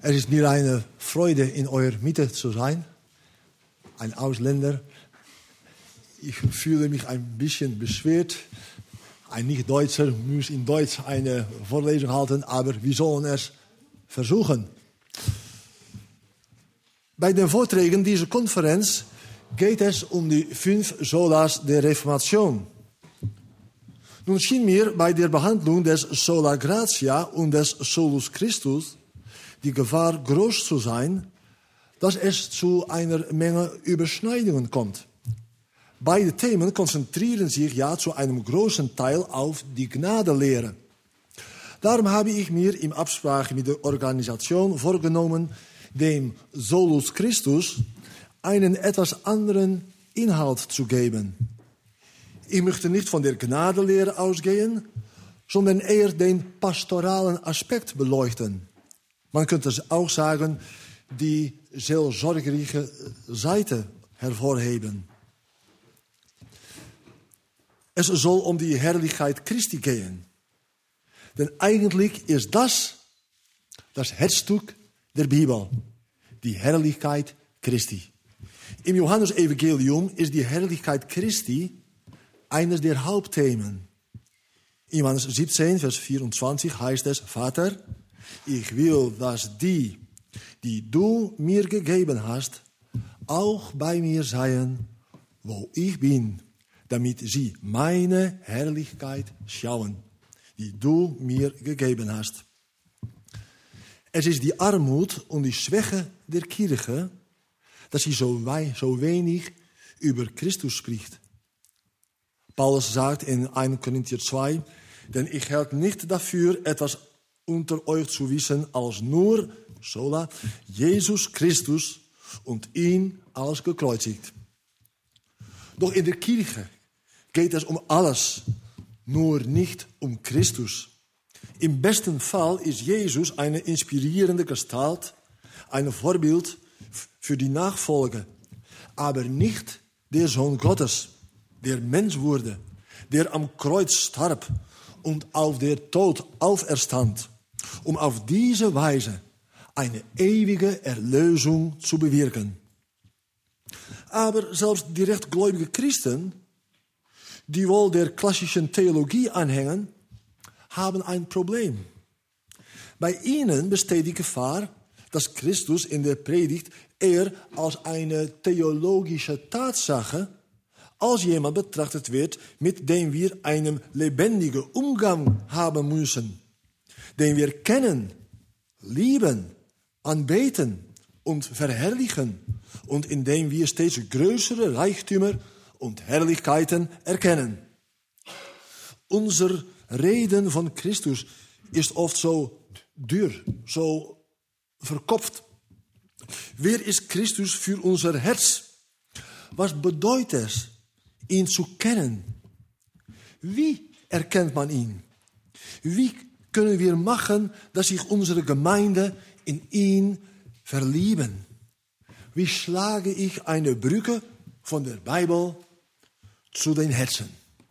Es ist mir eine Freude, in eurer Mitte zu sein. Ein Ausländer. Ich fühle mich ein bisschen beschwert. Ein Nicht-Deutscher muss in Deutsch eine Vorlesung halten, aber wir sollen es versuchen. Bei den Vorträgen dieser Konferenz geht es um die 5 Solas der Reformation. Nun schien mir bei der Behandlung des Sola Gratia und des Solus Christus die Gefahr groß zu sein, dass es zu einer Menge Überschneidungen kommt. Beide Themen konzentrieren sich ja zu einem großen Teil auf die Gnadenlehre. Darum habe ich mir in Absprache mit der Organisation vorgenommen, dem Solus Christus einen etwas anderen Inhalt zu geben. Ich möchte nicht von der Gnadenlehre ausgehen, sondern eher den pastoralen Aspekt beleuchten. Man könnte auch sagen, die seelsorgerliche Seite hervorheben. Es soll um die Herrlichkeit Christi gehen. Denn eigentlich ist das Herzstück der Bibel, die Herrlichkeit Christi. Im Johannesevangelium ist die Herrlichkeit Christi eines der Hauptthemen. In Johannes 17, Vers 24 heißt es, Vater, ich will, dass die du mir gegeben hast, auch bei mir seien, wo ich bin, damit sie meine Herrlichkeit schauen, die du mir gegeben hast. Es ist die Armut und die Schwäche der Kirche, dass sie so wenig über Christus spricht. Paulus sagt in 1 Korinther 2, denn ich halte nicht dafür, etwas unter euch zu wissen, als nur, sola, Jesus Christus und ihn als gekreuzigt. Doch in der Kirche geht es um alles, nur nicht um Christus. Im besten Fall ist Jesus eine inspirierende Gestalt, ein Vorbild für die Nachfolge, aber nicht der Sohn Gottes, der Mensch wurde, der am Kreuz starb und auf der Tod auferstand, um auf diese Weise eine ewige Erlösung zu bewirken. Aber selbst die rechtgläubigen Christen, die wohl der klassischen Theologie anhängen, haben ein Problem. Bei ihnen besteht die Gefahr, dass Christus in der Predigt eher als eine theologische Tatsache, als jemand betrachtet wird, mit dem wir einen lebendigen Umgang haben müssen, den wir kennen, lieben, anbeten und verherrlichen und in dem wir stets größere Reichtümer und Herrlichkeiten erkennen. Unser Reden von Christus ist oft so dürr, so verkopft. Wer ist Christus für unser Herz? Was bedeutet es, ihn zu kennen? Wie erkennt man ihn? Wie können wir machen, dass sich unsere Gemeinde in ihn verlieben? Wie schlage ich eine Brücke von der Bibel zu den Herzen?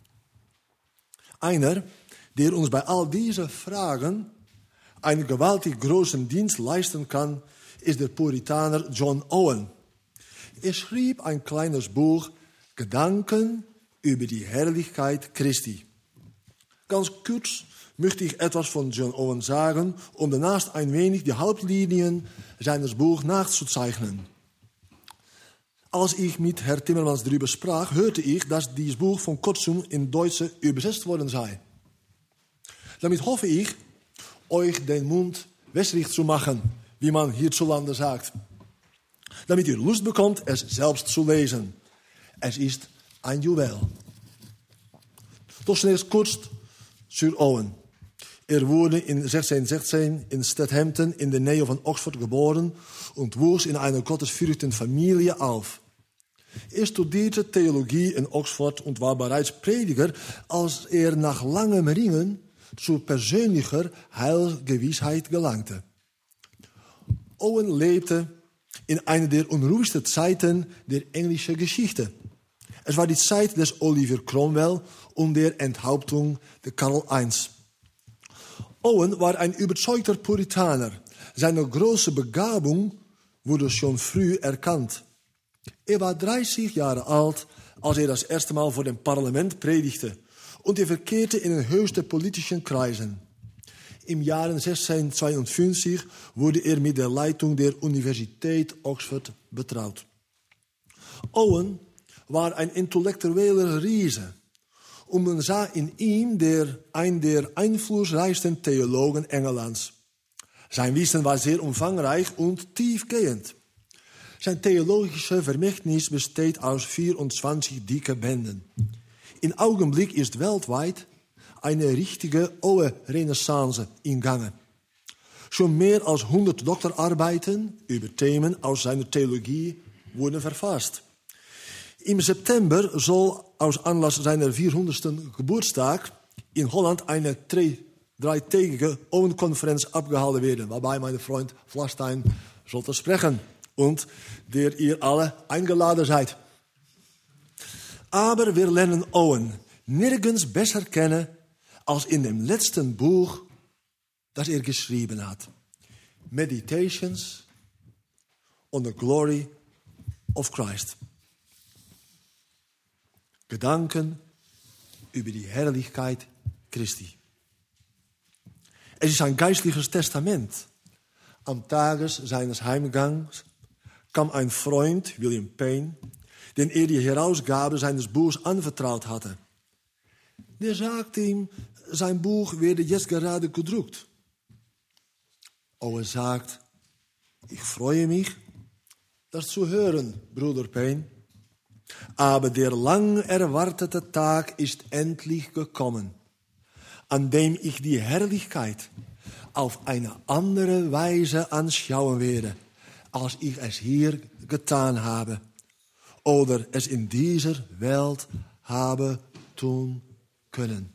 Einer, der uns bei all diesen Fragen einen gewaltig großen Dienst leisten kann, ist der Puritaner John Owen. Er schrieb ein kleines Buch, Gedanken über die Herrlichkeit Christi. Ganz kurz möchte ich etwas von John Owen sagen, um danach ein wenig die Hauptlinien seines Buches nachzuzeichnen. Als ich mit Herrn Timmermans darüber sprach, hörte ich, dass dieses Buch von kurzem in Deutsch übersetzt worden sei. Damit hoffe ich, euch den Mund wässrig zu machen, wie man hierzulande sagt. Damit ihr Lust bekommt, es selbst zu lesen. Es ist ein Juwel. Doch zunächst kurz zu Owen. Er wurde in 1616 in Stadhampton in der Nähe von Oxford geboren und wuchs in einer gottesfürchtigen Familie auf. Er studierte Theologie in Oxford und war bereits Prediger, als er nach langem Ringen zu persönlicher Heilsgewissheit gelangte. Owen lebte in einer der unruhigsten Zeiten der englischen Geschichte. Es war die Zeit des Oliver Cromwell und der Enthauptung der Karl I. Owen war ein überzeugter Puritaner, Seine große Begabung wurde schon früh erkannt. Er war 30 Jahre alt, als er das erste Mal vor dem Parlament predigte. Und er verkehrte in den höchsten politischen Kreisen. Im Jahr 1652 wurde er mit der Leitung der Universität Oxford betraut. Owen war ein intellektueller Riese. Und man sah in ihm einen der einflussreichsten Theologen Englands. Sein Wissen war sehr umfangreich und tiefgehend. Sein theologisches Vermächtnis besteht aus 24 dicke Bänden. Im Augenblick ist weltweit eine richtige Owen-Renaissance in Gange. Schon mehr als 100 Doktorarbeiten über Themen aus seiner Theologie wurden verfasst. Im September soll aus Anlass seiner 400. Geburtstag in Holland eine dreitägige Owen-Konferenz abgehalten werden, waarbei mein Freund Vlastein sollte sprechen und der ihr alle eingeladen seid. Aber wir lernen Owen nirgends besser kennen als in dem letzten Buch, das er geschrieben hat. Meditations on the Glory of Christ. Gedanken über die Herrlichkeit Christi. Es ist ein geistliches Testament. Am Tage seines Heimgangs kam ein Freund, William Payne, den er die Herausgabe seines Buchs anvertraut hatte. Der sagte ihm, sein Buch werde jetzt gerade gedruckt. Owen sagt, ich freue mich, das zu hören, Bruder Payne. Aber der lang erwartete Tag ist endlich gekommen, an dem ich die Herrlichkeit auf eine andere Weise anschauen werde, als ich es hier getan habe oder es in dieser Welt habe tun können.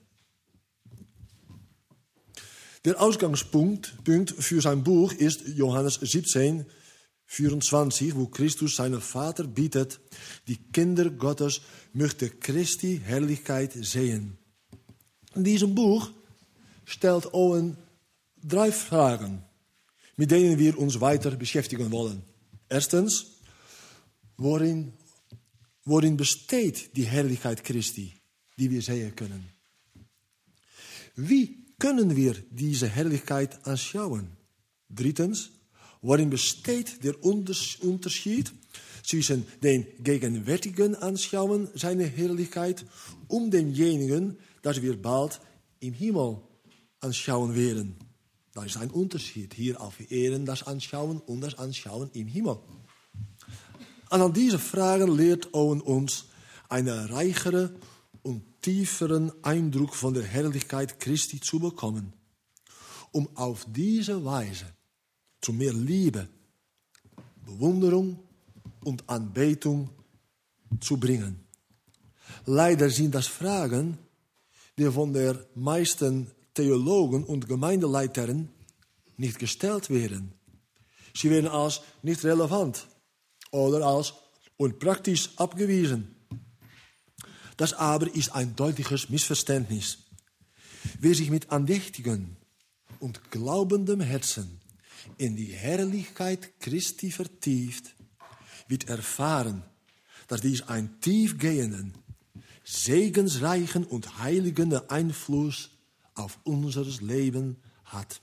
Der Ausgangspunkt für sein Buch ist Johannes 17, 24, wo Christus seinen Vater bittet, die Kinder Gottes möchten Christi Herrlichkeit sehen. In diesem Buch stellt Owen 3 Fragen, mit denen wir uns weiter beschäftigen wollen. Erstens, worin besteht die Herrlichkeit Christi, die wir sehen können? Wie können wir diese Herrlichkeit anschauen? Drittens, worin besteht der Unterschied zwischen dem gegenwärtigen Anschauen seiner Herrlichkeit und demjenigen, das wir bald im Himmel anschauen werden? Da ist ein Unterschied. Hier auf Erden das Anschauen und das Anschauen im Himmel. Anhand dieser Fragen lehrt Owen uns einen reicheren und tieferen Eindruck von der Herrlichkeit Christi zu bekommen, um auf diese Weise zu mehr Liebe, Bewunderung und Anbetung zu bringen. Leider sind das Fragen, die von den meisten Theologen und Gemeindeleitern nicht gestellt werden. Sie werden als nicht relevant oder als unpraktisch abgewiesen. Das aber ist ein deutliches Missverständnis. Wer sich mit andächtigen und glaubendem Herzen in die Herrlichkeit Christi vertieft, wird erfahren, dass dies einen tiefgehenden, segensreichen und heiligen Einfluss auf unser Leben hat.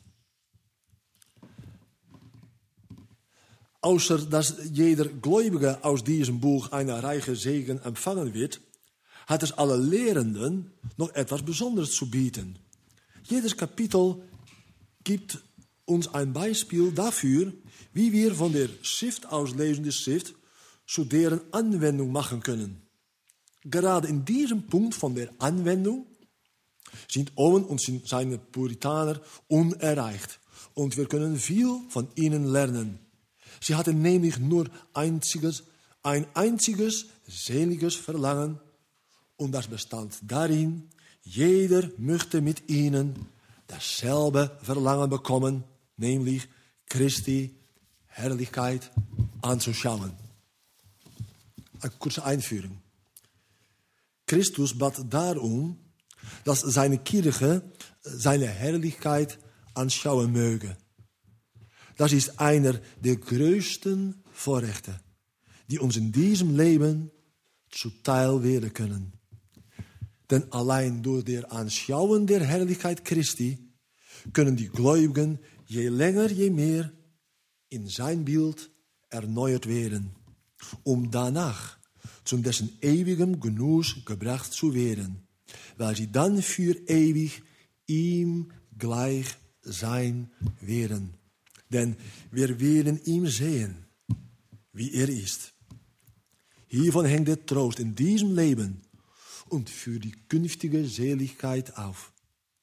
Außer dass jeder Gläubige aus diesem Buch eine reiche Segen empfangen wird, hat es alle Lehrenden noch etwas Besonderes zu bieten. Jedes Kapitel gibt uns ein Beispiel dafür, wie wir von der Schriftauslegung der Schrift zu deren Anwendung machen können. Gerade in diesem Punkt von der Anwendung sind Owen und seine Puritaner unerreicht. Und wir können viel von ihnen lernen. Sie hatten nämlich nur ein einziges seliges Verlangen. Und das bestand darin, jeder möchte mit ihnen dasselbe Verlangen bekommen, nämlich Christi Herrlichkeit anzuschauen. Eine kurze Einführung. Christus bat darum, dass seine Kirche seine Herrlichkeit anschauen möge. das ist einer der größten Vorrechte, die uns in diesem Leben zuteil werden können. Denn allein durch das Anschauen der Herrlichkeit Christi können die Gläubigen je länger, je mehr in sein Bild erneuert werden, um danach zu dessen ewigem Genuss gebracht zu werden, weil sie dann für ewig ihm gleich sein werden. Denn wir werden ihn sehen, wie er ist. Hiervon hängt der Trost in diesem Leben und für die künftige Seligkeit auf.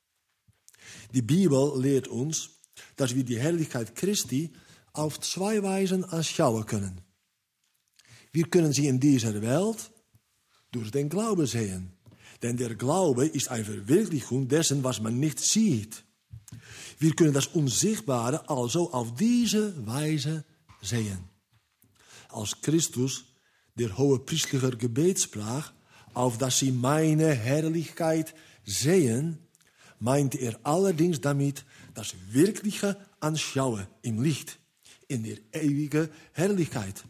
Die Bibel lehrt uns, dass wir die Herrlichkeit Christi auf zwei Weisen anschauen können. Wir können sie in dieser Welt durch den Glauben sehen. Denn der Glaube ist eine Verwirklichung dessen, was man nicht sieht. Wir können das Unsichtbare also auf diese Weise sehen. Als Christus der hohepriestliche Gebet sprach, auf dass sie meine Herrlichkeit sehen, meinte er allerdings damit das wirkliche Anschauen im Licht, in der ewigen Herrlichkeit.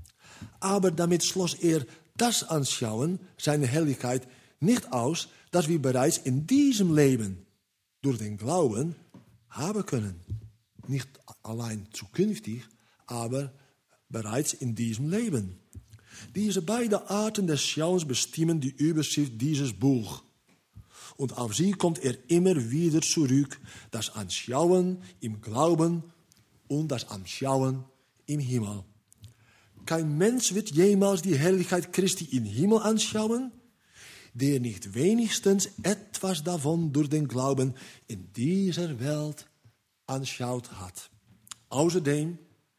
Aber damit schloss er das Anschauen, seine Herrlichkeit, nicht aus, das wir bereits in diesem Leben durch den Glauben haben können. Nicht allein zukünftig, aber bereits in diesem Leben. Diese beiden Arten des Schauens bestimmen die Überschrift dieses Buch. Und auf sie kommt er immer wieder zurück, das Anschauen im Glauben und das Anschauen im Himmel. Kein Mensch wird jemals die Herrlichkeit Christi im Himmel anschauen, der nicht wenigstens etwas davon durch den Glauben in dieser Welt anschaut hat. Außerdem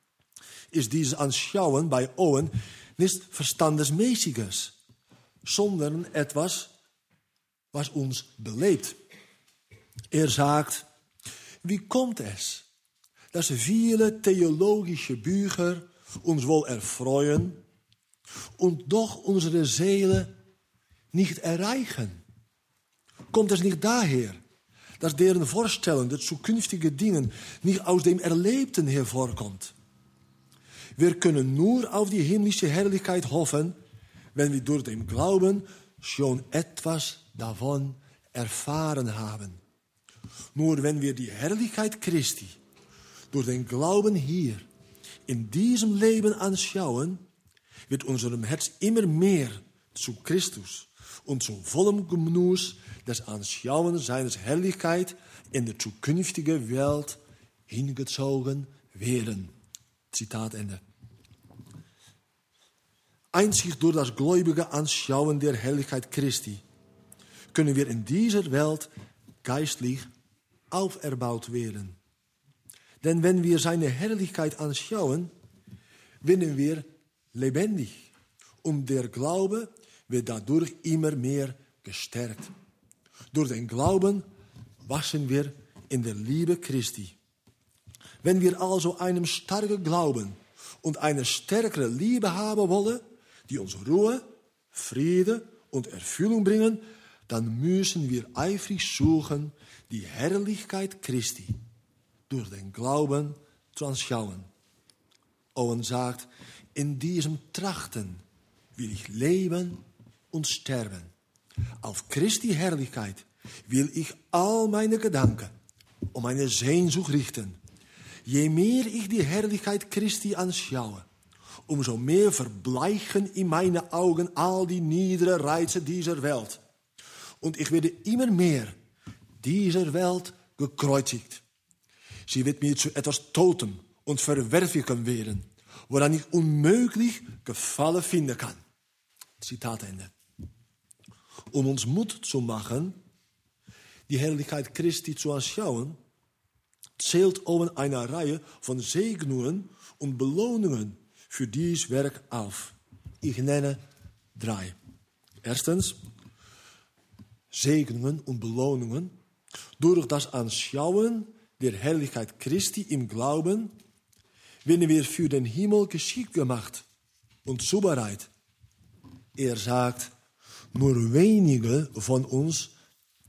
ist dieses Anschauen bei Owen nicht Verstandesmäßiges, sondern etwas, was uns belebt. Er sagt, wie kommt es, dass viele theologische Bücher uns wohl erfreuen und doch unsere Seele nicht erreichen? Kommt es nicht daher, dass deren Vorstellung der zukünftigen Dinge nicht aus dem Erlebten hervorkommt? Wir können nur auf die himmlische Herrlichkeit hoffen, wenn wir durch den Glauben schon etwas davon erfahren haben. Nur wenn wir die Herrlichkeit Christi durch den Glauben hier in diesem Leben anschauen, wird unserem Herz immer mehr zu Christus und zum vollen Genuss des Anschauens seines Herrlichkeit in der zukünftigen Welt hingezogen werden. Zitat Ende. Einzig durch das gläubige Anschauen der Herrlichkeit Christi können wir in dieser Welt geistlich auferbaut werden. Denn wenn wir seine Herrlichkeit anschauen, werden wir lebendig und der Glaube wird dadurch immer mehr gestärkt. Durch den Glauben wachsen wir in der Liebe Christi. Wenn wir also einen starken Glauben und eine stärkere Liebe haben wollen, die uns Ruhe, Friede und Erfüllung bringen, dann müssen wir eifrig suchen, die Herrlichkeit Christi durch den Glauben zu anschauen. Owen sagt, in diesem Trachten will ich leben und sterben. Auf Christi Herrlichkeit will ich all meine Gedanken und meine Sehnsucht richten. Je mehr ich die Herrlichkeit Christi anschaue, umso mehr verbleichen in meinen Augen all die niederen Reize dieser Welt. Und ich werde immer mehr dieser Welt gekreuzigt. Sie wird mir zu etwas Totem und Verwerflichem werden, woran ich unmöglich Gefallen finden kann. Zitat Ende. Um uns Mut zu machen, die Herrlichkeit Christi zu anschauen, zählt Owen eine Reihe von Segnungen und Belohnungen für dieses Werk auf. Ich nenne 3. Erstens, Segnungen und Belohnungen durch das Anschauen der Herrlichkeit Christi im Glauben werden wir für den Himmel geschickt gemacht und zubereitet. Er sagt, nur wenige von uns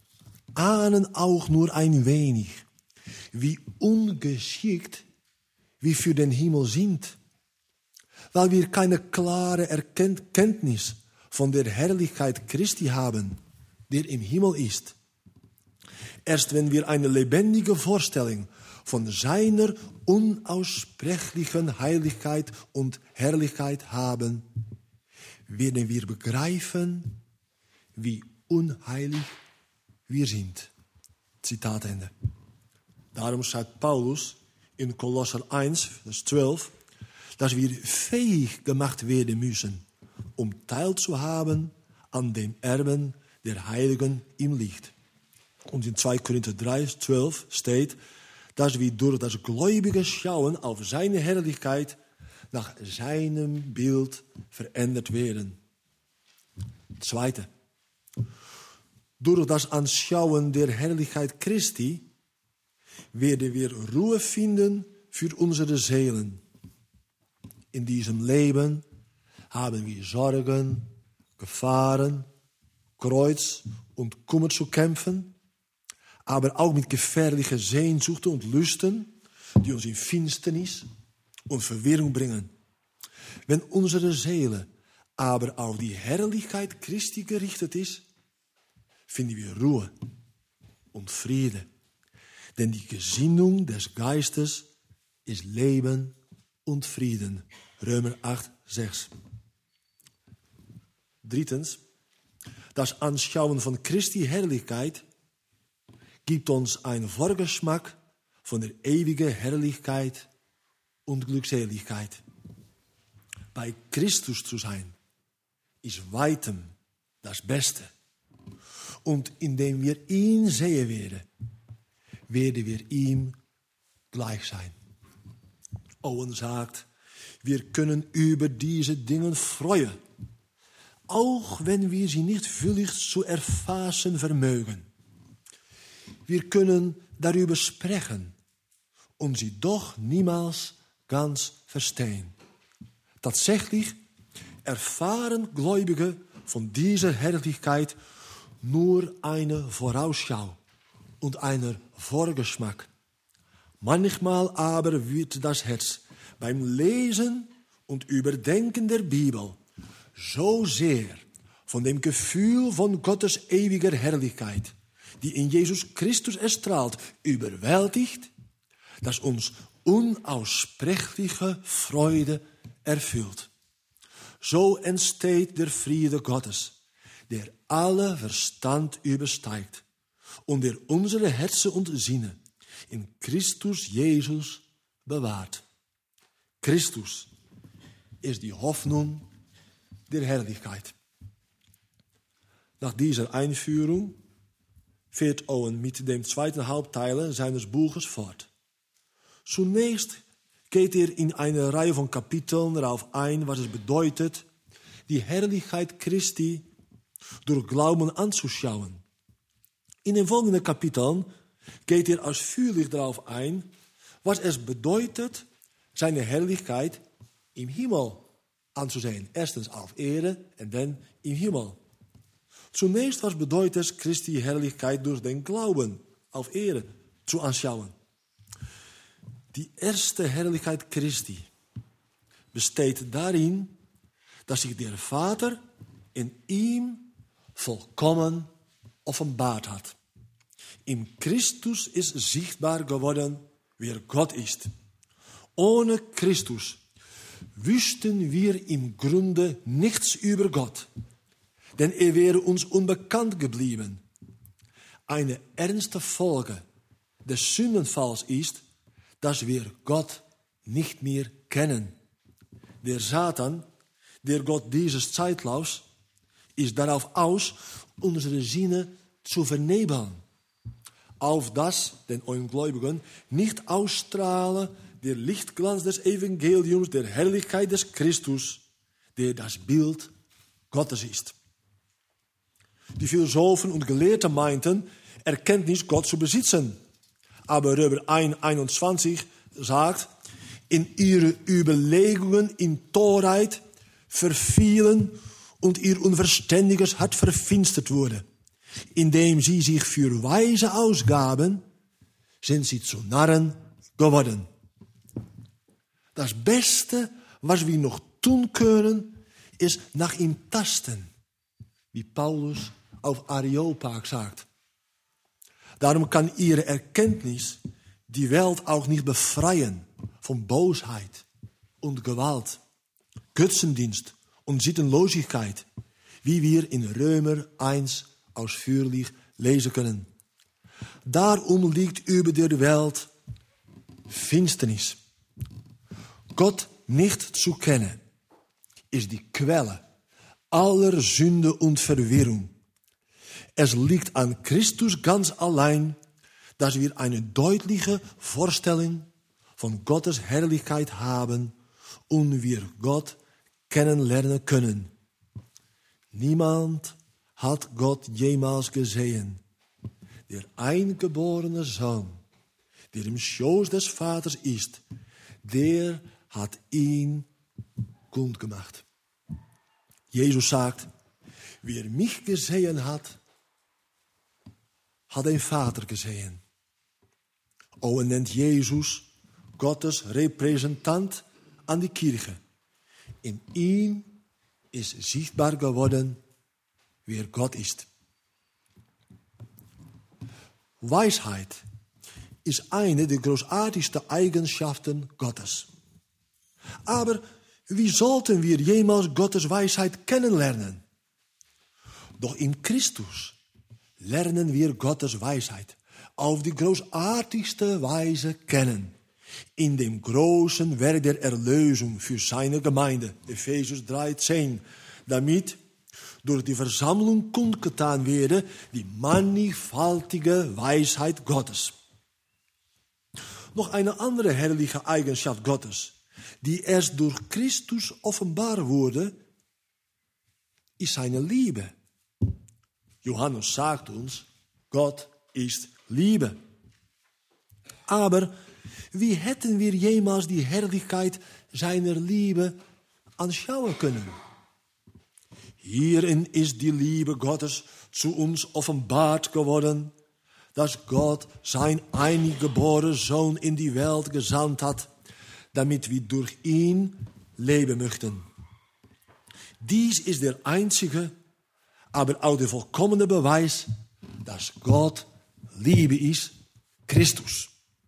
ahnen auch nur ein wenig, wie ungeschickt wir für den Himmel sind, weil wir keine klare Erkenntnis von der Herrlichkeit Christi haben, der im Himmel ist. Erst wenn wir eine lebendige Vorstellung von seiner unaussprechlichen Heiligkeit und Herrlichkeit haben, werden wir begreifen, wie unheilig wir sind. Zitat Ende. Darum schreibt Paulus in Kolosser 1, Vers 12, dass wir fähig gemacht werden müssen, um teilzuhaben an dem Erben der Heiligen im Licht. Und in 2 Korinther 3, 12 steht, dass wir durch das gläubige Schauen auf seine Herrlichkeit nach seinem Bild verändert werden. Zweite. Durch das Anschauen der Herrlichkeit Christi werden wir Ruhe finden für unsere Seelen. In diesem Leben haben wir Sorgen, Gefahren, Kreuz und Kummer zu kämpfen, aber auch mit gefährlichen Sehnsuchten und Lüsten, die uns in Finsternis und Verwirrung bringen. Wenn unsere Seele aber auf die Herrlichkeit Christi gerichtet ist, finden wir Ruhe und Friede. Denn die Gesinnung des Geistes ist Leben und Frieden. Römer 8, 6. Drittens, das Anschauen von Christi Herrlichkeit gibt uns einen Vorgeschmack von der ewigen Herrlichkeit und Glückseligkeit. Bei Christus zu sein, ist weitem das Beste. Und indem wir ihn sehen werden wir ihm gleich sein. Owen sagt, wir können über diese Dinge freuen, auch wenn wir sie nicht völlig zu erfassen vermögen. Wir können darüber sprechen und sie doch niemals ganz verstehen. Tatsächlich erfahren Gläubige von dieser Herrlichkeit nur eine Vorausschau und einen Vorgeschmack. Manchmal aber wird das Herz beim Lesen und Überdenken der Bibel so sehr von dem Gefühl von Gottes ewiger Herrlichkeit, die in Jesus Christus erstrahlt, überwältigt, dass uns unaussprechliche Freude erfüllt. So entsteht der Friede Gottes, der alle Verstand übersteigt und der unsere Herzen und Sinne in Christus Jesus bewahrt. Christus ist die Hoffnung der Herrlichkeit. Nach dieser Einführung fährt Owen mit dem zweiten Hauptteil seines Buches fort. Zunächst geht in eine Reihe von Kapiteln darauf ein, was es bedeutet, die Herrlichkeit Christi durch Glauben anzuschauen. In den folgenden Kapiteln geht ausführlich darauf ein, was es bedeutet, seine Herrlichkeit im Himmel anzusehen. Erstens auf Erde und dann im Himmel. Zunächst, was bedeutet es, Christi Herrlichkeit durch den Glauben auf Erde zu anschauen? Die erste Herrlichkeit Christi besteht darin, dass sich der Vater in ihm vollkommen offenbart hat. In Christus ist sichtbar geworden, wer Gott ist. Ohne Christus wüssten wir im Grunde nichts über Gott, denn er wäre uns unbekannt geblieben. Eine ernste Folge des Sündenfalls ist, dass wir Gott nicht mehr kennen. Der Satan, der Gott dieses Zeitlaufs, ist darauf aus, unsere Sinne zu vernebeln, auf dass den Ungläubigen nicht ausstrahle der Lichtglanz des Evangeliums, der Herrlichkeit des Christus, der das Bild Gottes ist. Die Philosophen und Gelehrten meinten, Erkenntnis Gott zu besitzen. Aber Römer 1,21 sagt, in ihre Überlegungen in Torheit verfielen und ihr unverständiges Hart verfinstert wurde. Indem sie sich für Weise ausgaben, sind sie zu Narren geworden. Das Beste, was wir noch tun können, ist nach ihm tasten. Wie Paulus auf Areopag sagt. Darum kann ihre Erkenntnis die Welt auch nicht befreien von Bosheit und Gewalt, Götzendienst und Sittenlosigkeit, wie wir in Römer 1 ausführlich lesen können. Darum liegt über der Welt Finsternis. Gott nicht zu kennen, ist die Quelle aller Sünde und Verwirrung. Es liegt an Christus ganz allein, dass wir eine deutliche Vorstellung von Gottes Herrlichkeit haben und wir Gott kennenlernen können. Niemand hat Gott jemals gesehen. Der eingeborene Sohn, der im Schoß des Vaters ist, der hat ihn kundgemacht. Jesus sagt, wer mich gesehen hat, hat den Vater gesehen. Und nennt Jesus Gottes Repräsentant an die Kirche. In ihm ist sichtbar geworden, wer Gott ist. Weisheit ist eine der großartigsten Eigenschaften Gottes. Aber wie sollten wir jemals Gottes Weisheit kennenlernen? Doch in Christus lernen wir Gottes Weisheit auf die großartigste Weise kennen. In dem großen Werk der Erlösung für seine Gemeinde, Ephesus 3,10, damit durch die Versammlung kundgetan werde die mannigfaltige Weisheit Gottes. Noch eine andere herrliche Eigenschaft Gottes, die erst durch Christus offenbar wurde, ist seine Liebe. Johannes sagt uns, Gott ist Liebe. Aber wie hätten wir jemals die Herrlichkeit seiner Liebe anschauen können? Hierin ist die Liebe Gottes zu uns offenbart geworden, dass Gott sein eingeborenen Sohn in die Welt gesandt hat, damit wir durch ihn leben möchten. Dies ist der einzige, aber auch der vollkommene Beweis, dass Gott Liebe ist, Christus.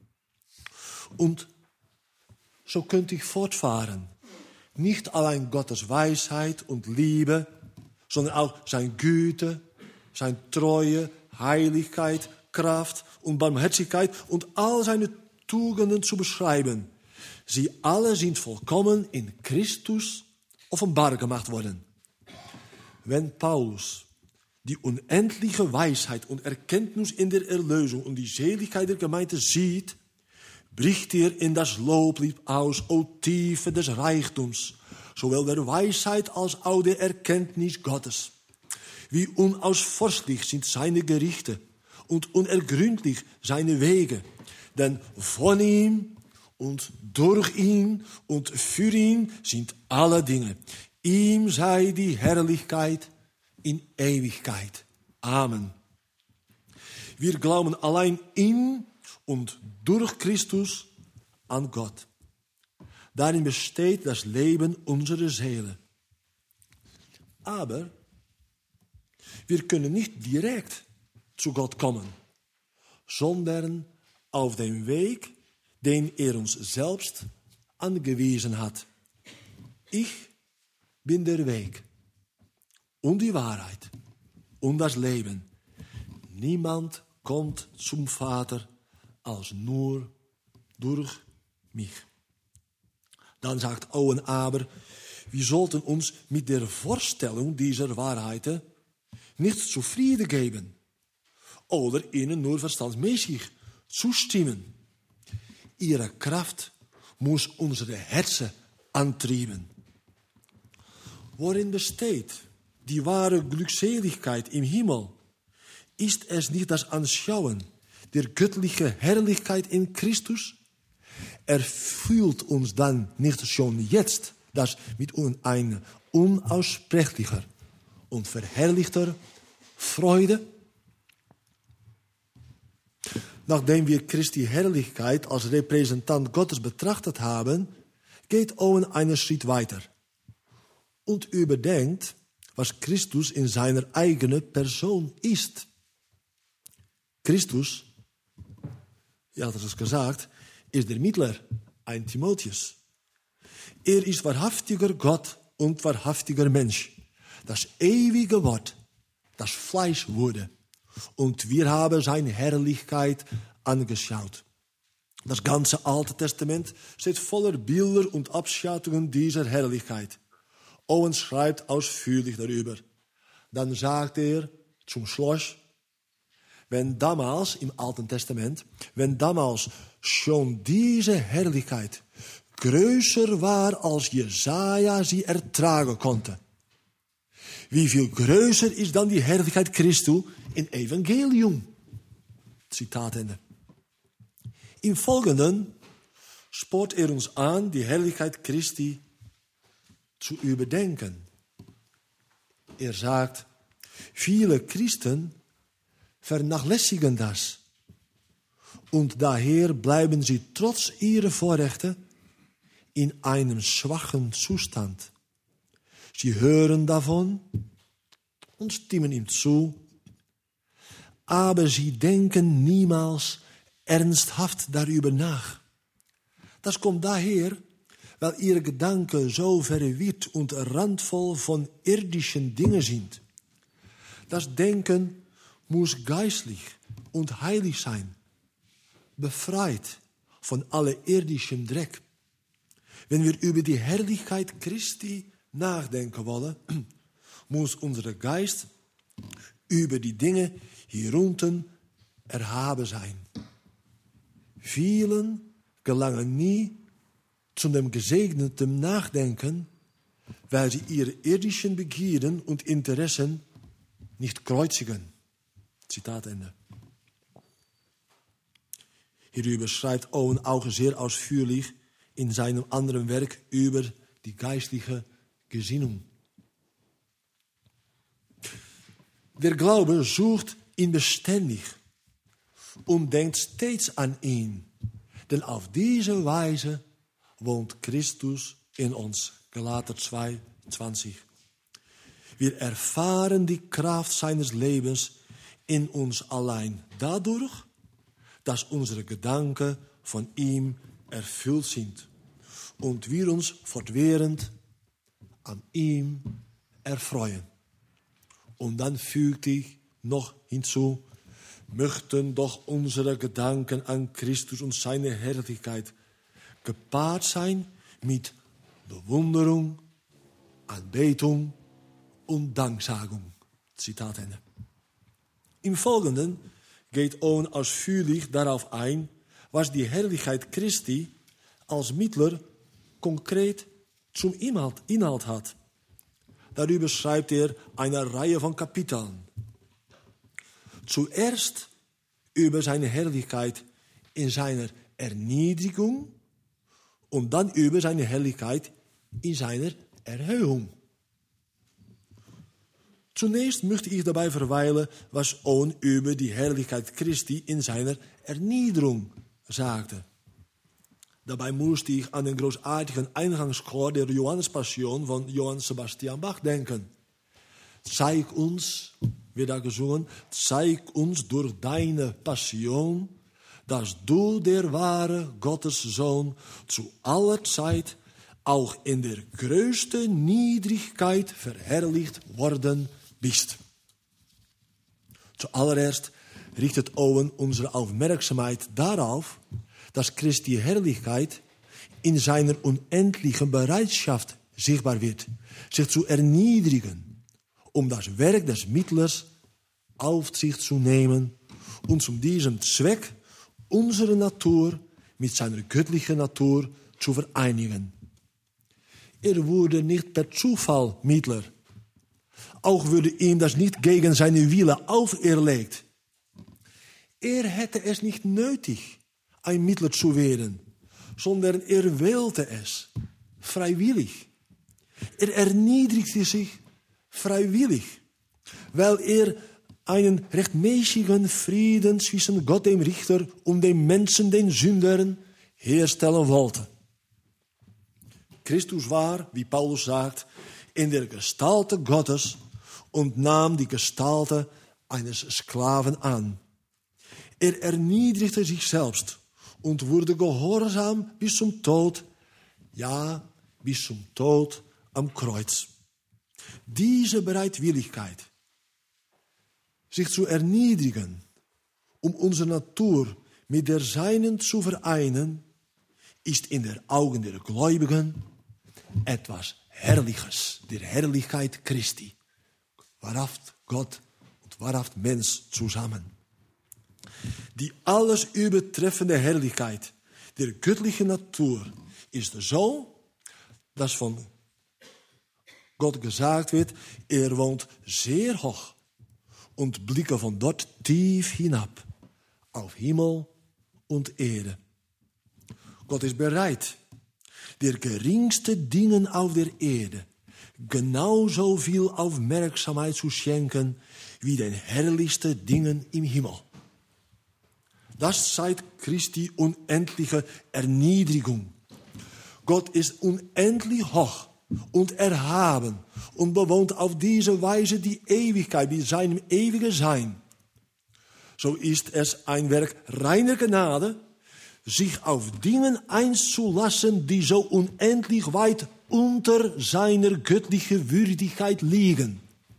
Und so könnte ich fortfahren. Nicht allein Gottes Weisheit und Liebe, sondern auch seine Güte, seine Treue, Heiligkeit, Kraft und Barmherzigkeit und all seine Tugenden zu beschreiben. Sie alle sind vollkommen in Christus offenbar gemacht worden. Wenn Paulus die unendliche Weisheit und Erkenntnis in der Erlösung und die Seligkeit der Gemeinde sieht, bricht er in das Loblied aus, o Tiefe des Reichtums, sowohl der Weisheit als auch der Erkenntnis Gottes. Wie unausforschlich sind seine Gerichte und unergründlich seine Wege, denn von ihm und durch ihn und für ihn sind alle Dinge. Ihm sei die Herrlichkeit in Ewigkeit. Amen. Wir glauben allein in und durch Christus an Gott. Darin besteht das Leben unserer Seele. Aber wir können nicht direkt zu Gott kommen, sondern auf dem Weg, den er uns selbst angewiesen hat. Ich bin der Weg und die Wahrheit und das Leben. Niemand kommt zum Vater als nur durch mich. Dann sagt Owen aber, wir sollten uns mit der Vorstellung dieser Wahrheiten nicht zufrieden geben oder ihnen nur verstandsmäßig zustimmen. Ihre Kraft muss unsere Herzen antrieben. Worin besteht die wahre Glückseligkeit im Himmel? Ist es nicht das Anschauen der göttlichen Herrlichkeit in Christus? Erfüllt uns dann nicht schon jetzt das mit einer unaussprechlicher und verherrlichter Freude? Nachdem wir Christi Herrlichkeit als Repräsentant Gottes betrachtet haben, geht Owen einen Schritt weiter und überdenkt, was Christus in seiner eigenen Person ist. Christus, ja, das ist gesagt, ist der Mittler, ein Timotheus. Er ist wahrhaftiger Gott und wahrhaftiger Mensch. Das ewige Wort, das Fleisch wurde. Und wir haben seine Herrlichkeit angeschaut. Das ganze Alte Testament steht voller Bilder und Abschattungen dieser Herrlichkeit. Owen schreibt ausführlich darüber. Dann sagt er zum Schluss, wenn damals im Alten Testament, wenn damals schon diese Herrlichkeit größer war, als Jesaja sie ertragen konnte, wie viel größer ist dann die Herrlichkeit Christi im Evangelium? Zitat Ende. Im Folgenden spoort er uns an, die Herrlichkeit Christi zu überdenken. Er sagt, viele Christen vernachlässigen das. Und daher bleiben sie trotz ihrer Vorrechte in einem schwachen Zustand. Sie hören davon und stimmen ihm zu, aber sie denken niemals ernsthaft darüber nach. Das kommt daher, weil ihre Gedanken so verwirrt und randvoll von irdischen Dingen sind. Das Denken muss geistlich und heilig sein, befreit von allem irdischen Dreck. Wenn wir über die Herrlichkeit Christi nachdenken wollen, muss unser Geist über die Dinge hier unten erhaben sein. Vielen gelangen nie zu dem gesegneten Nachdenken, weil sie ihre irdischen Begierden und Interessen nicht kreuzigen. Zitat Ende. Hierüber schreibt Owen auch sehr ausführlich in seinem anderen Werk über die geistliche Gesinnung. Der Glaube sucht ihn beständig und denkt stets an ihn, denn auf diese Weise wohnt Christus in uns. Galater 2,20. Wir erfahren die Kraft seines Lebens in uns allein dadurch, dass unsere Gedanken von ihm erfüllt sind und wir uns fortwährend an ihm erfreuen. Und dann fügt ich noch hinzu, möchten doch unsere Gedanken an Christus und seine Herrlichkeit gepaart sein mit Bewunderung, Anbetung und Danksagung. Zitat Ende. Im Folgenden geht Owen ausführlich darauf ein, was die Herrlichkeit Christi als Mittler konkret zum Inhalt hat. Darüber schreibt er eine Reihe von Kapiteln. Zuerst über seine Herrlichkeit in seiner Erniedrigung und dann über seine Herrlichkeit in seiner Erhöhung. Zunächst möchte ich dabei verweilen, was Owen über die Herrlichkeit Christi in seiner Erniedrigung sagte. Dabei musste ich an den großartigen Eingangschor der Johannespassion von Johann Sebastian Bach denken. Zeig uns, wird da gesungen, zeig uns durch deine Passion, dass du der wahre Gottessohn zu aller Zeit auch in der größten Niedrigkeit verherrlicht worden bist. Zuallererst richtet Owen unsere Aufmerksamkeit darauf, dass Christi Herrlichkeit in seiner unendlichen Bereitschaft sichtbar wird, sich zu erniedrigen, um das Werk des Mittlers auf sich zu nehmen und zu diesem Zweck unsere Natur mit seiner göttlichen Natur zu vereinigen. Er wurde nicht per Zufall Mittler. Auch wurde ihm das nicht gegen seine Wille auferlegt. Er hätte es nicht nötig, ein Mittler zu werden, sondern er wählte es freiwillig. Er erniedrigte sich freiwillig, weil er einen rechtmäßigen Frieden zwischen Gott, dem Richter, und dem Menschen, den Sündern, herstellen wollte. Christus war, wie Paulus sagt, in der Gestalt Gottes und nahm die Gestalt eines Sklaven an. Er erniedrigte sich selbst und wurde gehorsam bis zum Tod, ja, bis zum Tod am Kreuz. Diese Bereitwilligkeit, sich zu erniedrigen, um unsere Natur mit der Seinen zu vereinen, ist in den Augen der Gläubigen etwas Herrliches, der Herrlichkeit Christi. Wahrhaft Gott und wahrhaft Mensch zusammen. Die alles übertreffende Herrlichkeit der göttlichen Natur ist so, dass von Gott gesagt wird, er wohnt sehr hoch und blicke von dort tief hinab auf Himmel und Erde. Gott ist bereit, der geringste Dingen auf der Erde genauso viel Aufmerksamkeit zu schenken wie den herrlichsten Dingen im Himmel. Das zeigt Christi unendliche Erniedrigung. Gott ist unendlich hoch und erhaben und bewohnt auf diese Weise die Ewigkeit, die seinem ewigen Sein. So ist es ein Werk reiner Gnade, sich auf Dingen einzulassen, die so unendlich weit unter seiner göttlichen Würdigkeit liegen.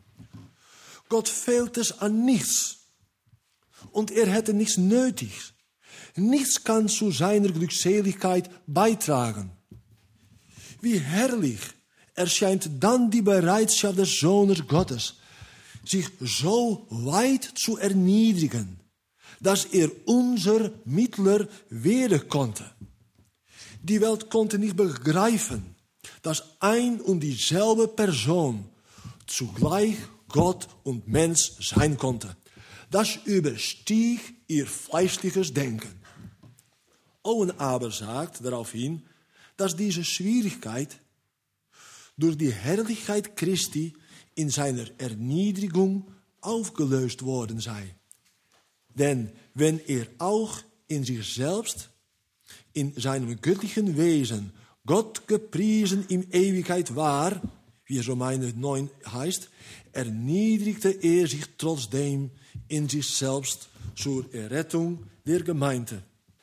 Gott fehlt es an nichts. Und er hätte nichts nötig. Nichts kann zu seiner Glückseligkeit beitragen. Wie herrlich erscheint dann die Bereitschaft des Sohnes Gottes, sich so weit zu erniedrigen, dass er unser Mittler werden konnte. Die Welt konnte nicht begreifen, dass ein und dieselbe Person zugleich Gott und Mensch sein konnte. Das überstieg ihr fleischliches Denken. Owen aber sagt daraufhin, dass diese Schwierigkeit durch die Herrlichkeit Christi in seiner Erniedrigung aufgelöst worden sei. Denn wenn er auch in sich selbst, in seinem göttlichen Wesen, Gott gepriesen in Ewigkeit war, wie es Romeiner 9 heißt, erniedrigte er sich trotzdem in sich selbst zur Errettung der Gemeinde.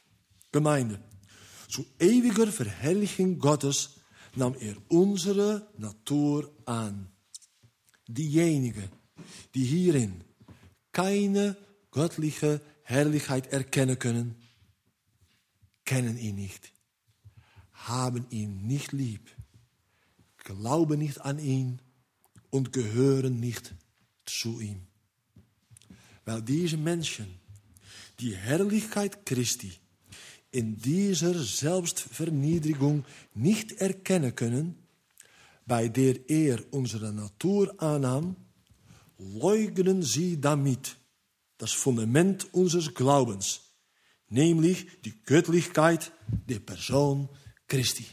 Zu ewiger Verherrlichung Gottes nahm er unsere Natur an. Diejenigen, die hierin keine göttliche Herrlichkeit erkennen können, kennen ihn nicht, haben ihn nicht lieb, glauben nicht an ihn und gehören nicht zu ihm. Weil diese Menschen die Herrlichkeit Christi in dieser Selbstverniedrigung nicht erkennen können, bei der er unsere Natur annahm, leugnen sie damit das Fundament unseres Glaubens, nämlich die Göttlichkeit der Person Christi.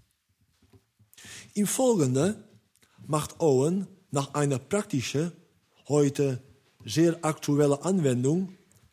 Im Folgenden macht Owen nach einer praktischen, heute sehr aktuelle Anwendung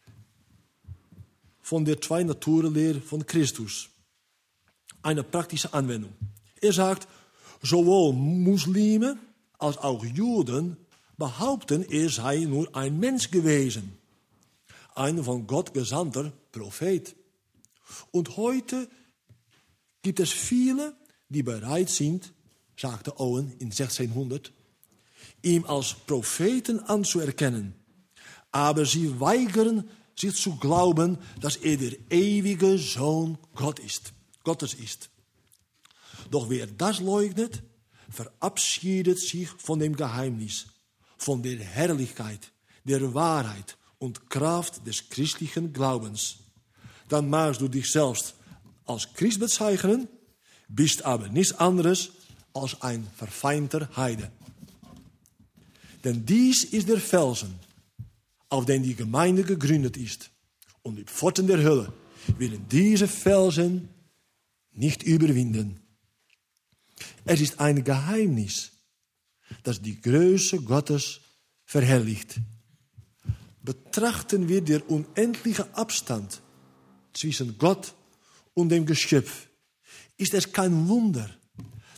von der Zwei-Naturen-Lehre von Christus. Eine praktische Anwendung. Er sagt, sowohl Muslime als auch Juden behaupten, er sei nur ein Mensch gewesen. Ein von Gott gesandter Prophet. Und heute gibt es viele, die bereit sind, sagte Owen in 1600, ihm als Propheten anzuerkennen. Aber sie weigern sich zu glauben, dass er der ewige Sohn Gottes ist. Doch wer das leugnet, verabschiedet sich von dem Geheimnis, von der Herrlichkeit, der Wahrheit und Kraft des christlichen Glaubens. Dann magst du dich selbst als Christ bezeichnen, bist aber nichts anderes als ein verfeimter Heide. Denn dies ist der Felsen, auf den die Gemeinde gegründet ist. Und die Pforten der Hölle willen diese Felsen nicht überwinden. Es ist ein Geheimnis, das die Größe Gottes verherrlicht. Betrachten wir den unendlichen Abstand zwischen Gott und dem Geschöpf, ist es kein Wunder,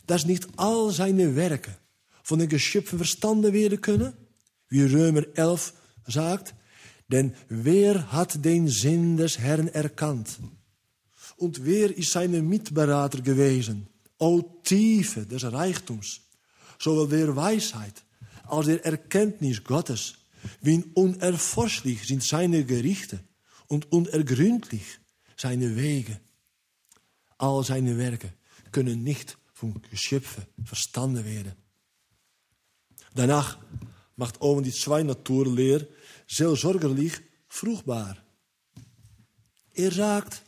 dass nicht all seine Werke von den Geschöpfen verstanden werden können, wie Römer 11 sagt, denn wer hat den Sinn des Herrn erkannt? Und wer ist seine Mitberater gewesen? O Tiefe des Reichtums, sowohl der Weisheit als der Erkenntnis Gottes. Wie unerforschlich sind seine Gerichte und unergründlich seine Wege. All seine Werke können nicht von Geschöpfen verstanden werden. Danach macht Owen die zwei Naturleer seelsorgerlich fruchtbar. Er sagt,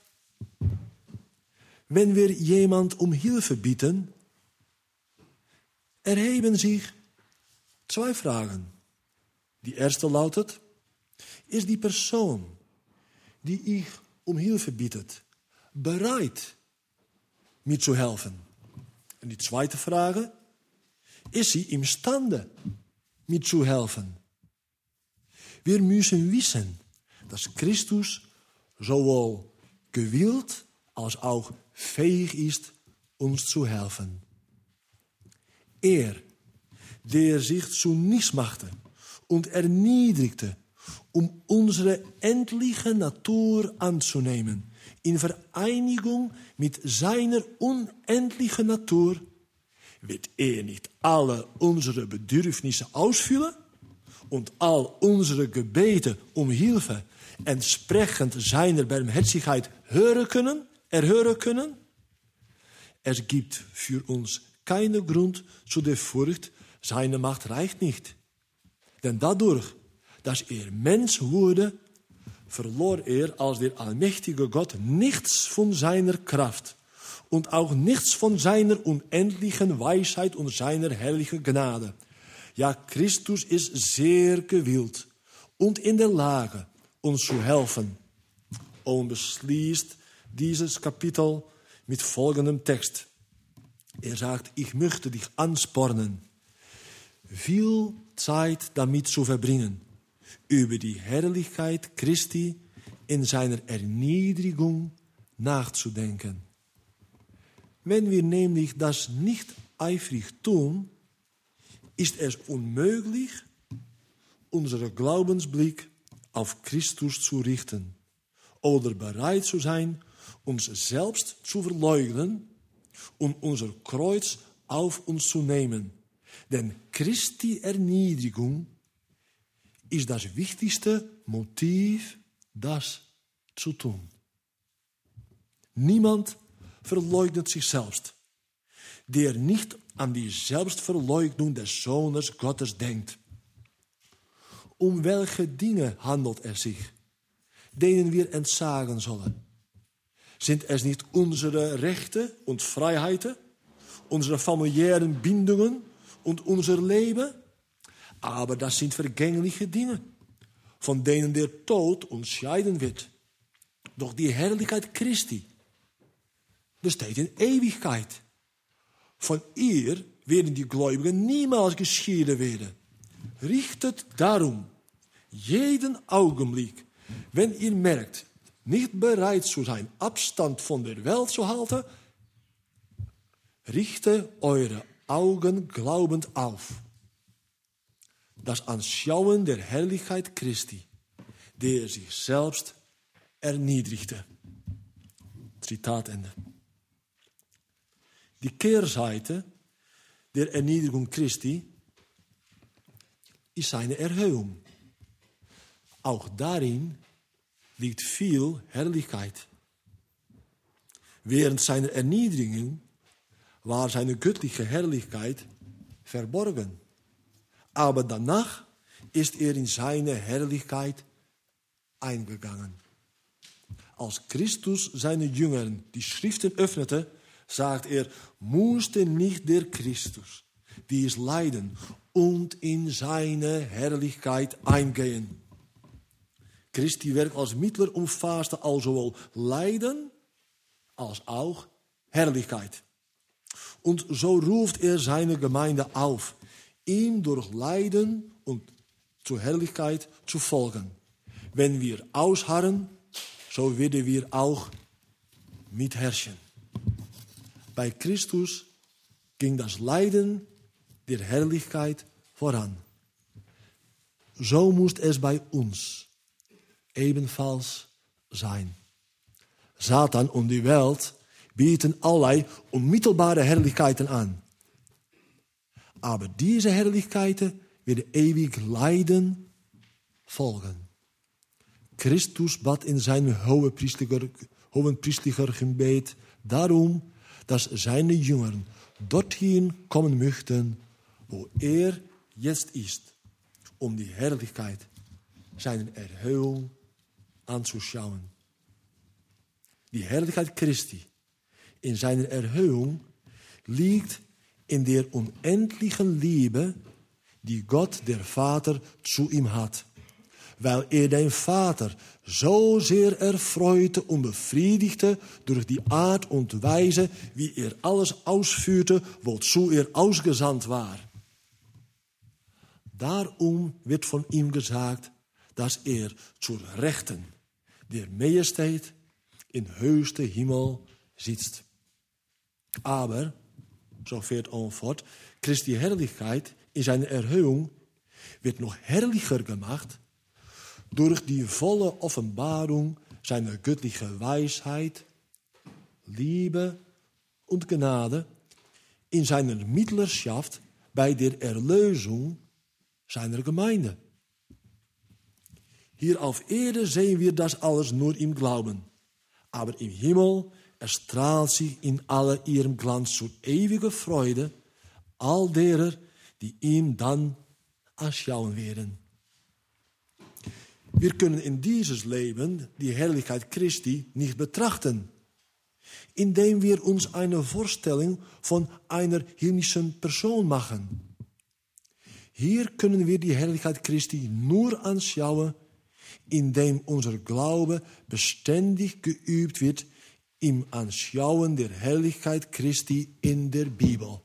wenn wir jemand um Hilfe bitten, erheben sich zwei Fragen. Die erste lautet, ist die Person, die ich um Hilfe bittet, bereit, mir zu helfen? Und die zweite Frage, ist sie imstande, mir zu helfen? Wir müssen wissen, dass Christus sowohl gewillt als auch fähig ist, uns zu helfen. Er, der sich zu nichts machte und erniedrigte, um unsere endliche Natur anzunehmen, in Vereinigung mit seiner unendlichen Natur, wird er nicht alle unsere Bedürfnisse ausfüllen und all unsere Gebete um Hilfe entsprechend seiner Barmherzigkeit erhören können? Es gibt für uns keinen Grund zu der Furcht, seine Macht reicht nicht. Denn dadurch, dass er Mensch wurde, verlor er als der allmächtige Gott nichts von seiner Kraft und auch nichts von seiner unendlichen Weisheit und seiner herrlichen Gnade. Ja, Christus ist sehr gewillt und in der Lage, uns zu helfen. Und beschließt dieses Kapitel mit folgendem Text. Er sagt, ich möchte dich anspornen, viel Zeit damit zu verbringen, über die Herrlichkeit Christi in seiner Erniedrigung nachzudenken. Wenn wir nämlich das nicht eifrig tun, ist es unmöglich, unseren Glaubensblick auf Christus zu richten oder bereit zu sein, uns selbst zu verleugnen und unser Kreuz auf uns zu nehmen. Denn Christi Erniedrigung ist das wichtigste Motiv, das zu tun. Niemand verleugnet sich selbst, der nicht an die Selbstverleugnung des Sohnes Gottes denkt. Um welche Dinge handelt es sich, denen wir entsagen sollen? Sind es nicht unsere Rechte und Freiheiten, unsere familiären Bindungen und unser Leben? Aber das sind vergängliche Dinge, von denen der Tod uns scheiden wird. Doch die Herrlichkeit Christi besteht in Ewigkeit. Von ihr werden die Gläubigen niemals geschieden werden. Richtet darum jeden Augenblick, wenn ihr merkt, nicht bereit zu sein, Abstand von der Welt zu halten, richte eure Augen glaubend auf. Das Anschauen der Herrlichkeit Christi, der sich selbst erniedrigte. Zitat Ende. Die Kehrseite der Erniedrigung Christi ist seine Erhöhung. Auch darin liegt viel Herrlichkeit. Während seiner Erniedrigung war seine göttliche Herrlichkeit verborgen. Aber danach ist er in seine Herrlichkeit eingegangen. Als Christus seine Jüngern die Schriften öffnete, sagt er, musste nicht der Christus dies leiden und in seine Herrlichkeit eingehen. Christi Werk als Mittler umfasste alsowel Leiden als auch Herrlichkeit. Und so ruft er seine Gemeinde auf, ihm durch Leiden und zur Herrlichkeit zu folgen. Wenn wir ausharren, so werden wir auch mitherrschen. Bei Christus ging das Leiden der Herrlichkeit voran. So muss es bei uns ebenfalls sein. Satan und die Welt bieten allerlei unmittelbare Herrlichkeiten an. Aber diese Herrlichkeiten werden ewig Leiden folgen. Christus bad in seinem hohenpriestlichen Gebet darum, dass seine Jünger dorthin kommen möchten, wo jetzt ist, um die Herrlichkeit seiner Erhöhung anzuschauen. Die Herrlichkeit Christi in seiner Erhöhung liegt in der unendlichen Liebe, die Gott, der Vater, zu ihm hat. Weil den Vater so sehr erfreute und befriedigte durch die Art und Weise, wie alles ausführte, wozu ausgesandt war. Darum wird von ihm gesagt, dass zur Rechten der Majestät in höchste Himmel sitzt. Aber, so fährt on fort, Christi Herrlichkeit in seiner Erhöhung wird noch herrlicher gemacht durch die volle Offenbarung seiner göttlichen Weisheit, Liebe und Gnade in seiner Mittlerschaft bei der Erlösung seiner Gemeinde. Hier auf Erde sehen wir das alles nur im Glauben. Aber im Himmel erstrahlt sich in aller ihrem Glanz zur ewigen Freude all derer, die ihm dann anschauen werden. Wir können in dieses Leben die Herrlichkeit Christi nicht betrachten, indem wir uns eine Vorstellung von einer himmlischen Person machen. Hier können wir die Herrlichkeit Christi nur anschauen, indem unser Glaube beständig geübt wird im Anschauen der Herrlichkeit Christi in der Bibel.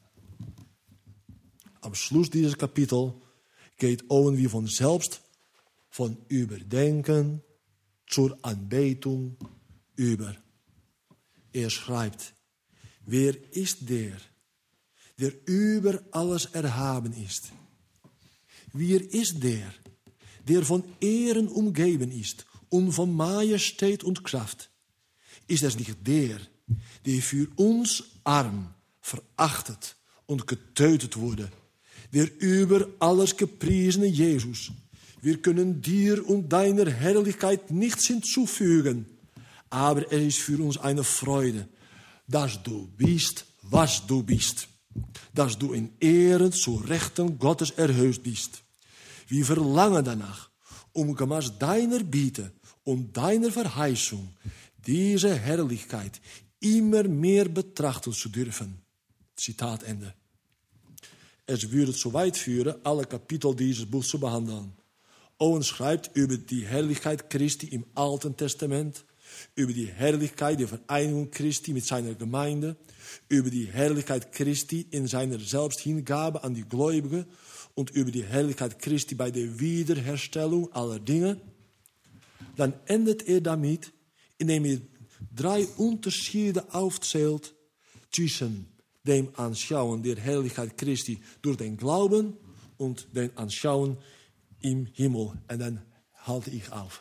Am Schluss dieses Kapitels geht Owen wie von selbst von Überdenken zur Anbetung über. Er schreibt, wer ist der über alles erhaben ist? Wer ist der von Ehren umgeben ist und von Majestät und Kraft? Ist es nicht der für uns arm, verachtet und getötet wurde? Der über alles gepriesene Jesus. Wir können dir und deiner Herrlichkeit nichts hinzufügen, aber es ist für uns eine Freude, dass du bist, was du bist, dass du in Ehren zu Rechten Gottes erhöht bist. Wir verlangen danach, gemäß deiner Bitte und deiner Verheißung, diese Herrlichkeit immer mehr betrachten zu dürfen. Zitat Ende. Es würde zu weit führen, alle Kapitel dieses Buchs zu behandeln. Owen schreibt über die Herrlichkeit Christi im Alten Testament, über die Herrlichkeit der Vereinigung Christi mit seiner Gemeinde, über die Herrlichkeit Christi in seiner Selbsthingabe an die Gläubigen und über die Herrlichkeit Christi bei der Wiederherstellung aller Dinge. Dann endet damit, indem er 3 Unterschiede aufzählt zwischen dem Anschauen der Herrlichkeit Christi durch den Glauben und dem Anschauen im Himmel. Und dann halte ich auf.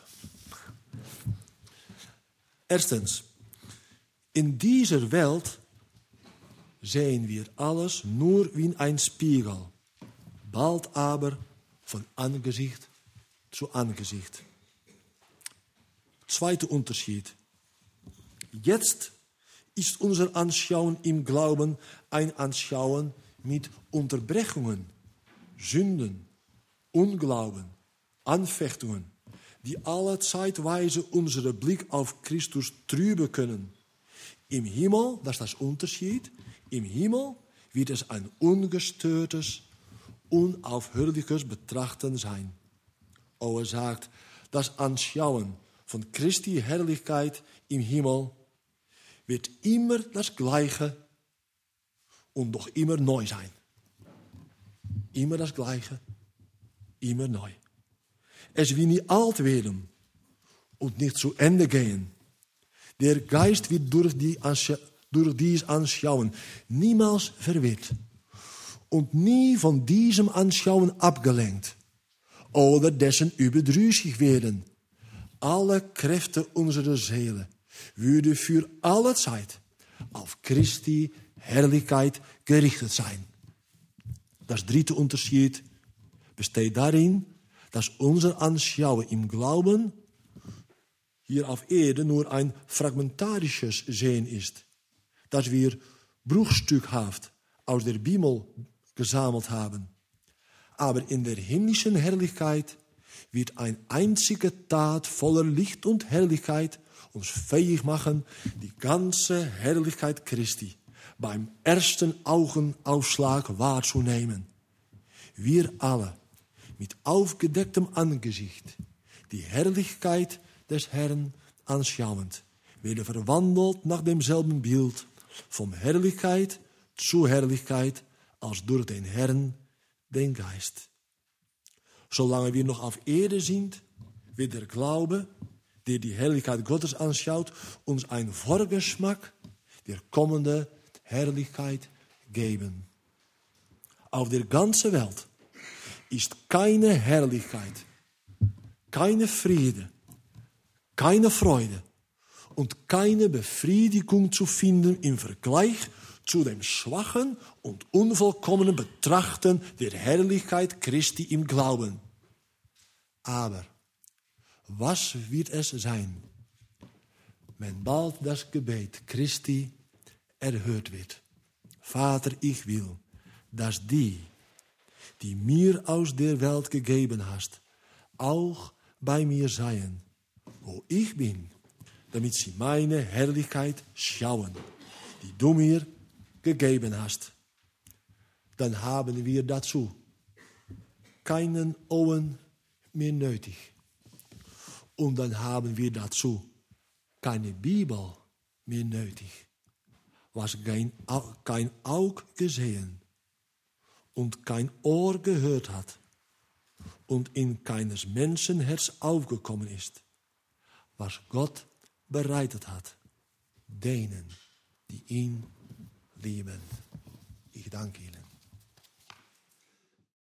Erstens, in dieser Welt sehen wir alles nur wie ein Spiegel, bald aber von Angesicht zu Angesicht. Zweiter Unterschied. Jetzt ist unser Anschauen im Glauben ein Anschauen mit Unterbrechungen, Sünden, Unglauben, Anfechtungen, die alle zeitweise unseren Blick auf Christus trüben können. Im Himmel, das ist das Unterschied, im Himmel wird es ein ungestörtes, unaufhörliches Betrachten sein. Er sagt, das Anschauen von Christi Herrlichkeit im Himmel wird immer das Gleiche und doch immer neu sein. Immer das Gleiche, immer neu. Es will nicht alt werden und nicht zu Ende gehen. Der Geist wird durch dies Anschauen niemals verwirrt und nie von diesem Anschauen abgelenkt oder dessen überdrüssig werden. Alle Kräfte unserer Seele würde für alle Zeit auf Christi Herrlichkeit gerichtet sein. Das dritte Unterschied besteht darin, dass unser Anschauen im Glauben hier auf Erde nur ein fragmentarisches Sehen ist, das wir bruchstückhaft aus der Bibel gesammelt haben. Aber in der himmlischen Herrlichkeit wird eine einzige Tat voller Licht und Herrlichkeit uns fähig machen, die ganze Herrlichkeit Christi beim ersten Augenaufschlag wahrzunehmen. Wir alle mit aufgedecktem Angesicht die Herrlichkeit des Herrn anschauend, werden verwandelt nach demselben Bild, von Herrlichkeit zu Herrlichkeit, als durch den Herrn, den Geist. Solange wir noch auf Erde sind, wird der Glaube, der die Herrlichkeit Gottes anschaut, uns einen Vorgeschmack der kommenden Herrlichkeit geben. Auf der ganzen Welt ist keine Herrlichkeit, keine Friede, keine Freude und keine Befriedigung zu finden im Vergleich zu dem schwachen und unvollkommenen Betrachten der Herrlichkeit Christi im Glauben. Aber was wird es sein, wenn bald das Gebet Christi erhört wird? Vater, ich will, dass die mir aus der Welt gegeben hast, auch bei mir seien, wo ich bin, damit sie meine Herrlichkeit schauen, die du mir gegeben hast. Dann haben wir dazu keinen Owen mehr nötig. Und dann haben wir dazu keine Bibel mehr nötig, was kein Auge gesehen und kein Ohr gehört hat und in keines Menschen Herz aufgekommen ist, was Gott bereitet hat, denen, die ihn lieben. Ich danke Ihnen.